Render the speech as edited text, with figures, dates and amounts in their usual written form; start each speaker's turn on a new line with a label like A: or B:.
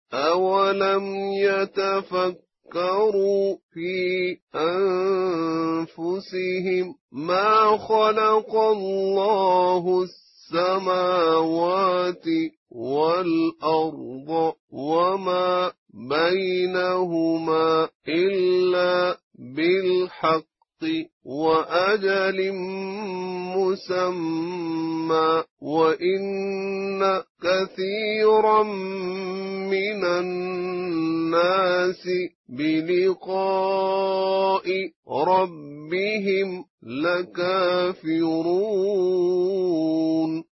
A: أولم يتفكروا في أنفسهم ما خلق الله السماوات والأرض وما بينهما إلا بالحق وأجل مسمى وإن كثيرا من الناس بلقاء ربهم لكافرون